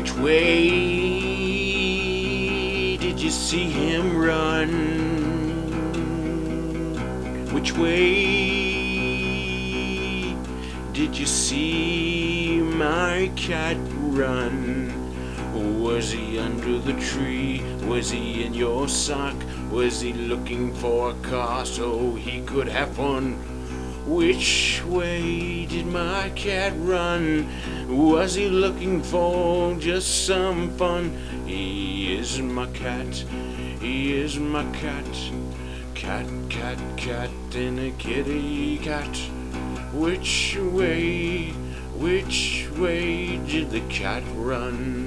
Which way did you see him run? Which way did you see my cat run? Was he under the tree? Was he in your sock? Was he looking for a car so he could have fun? Which way did my cat run? Was he looking for just some fun? He is my cat, he is my cat. Cat, cat, cat in a kitty cat. Which way did the cat run?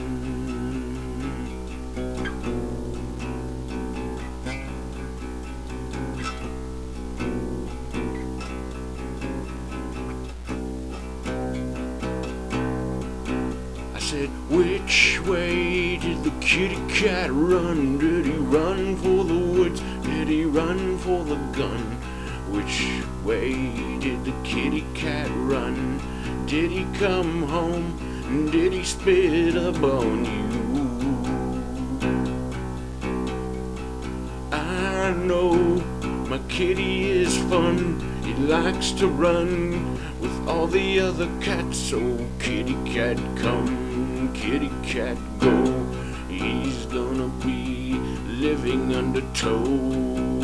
I said, which way did the kitty cat run? Did he run for the woods? Did he run for the gun? Which way did the kitty cat run? Did he come home? Did he spit up on you? I know my kitty is fun. He likes to run with all the other cats. So kitty cat come, kitty cat go. He's gonna be living under tow.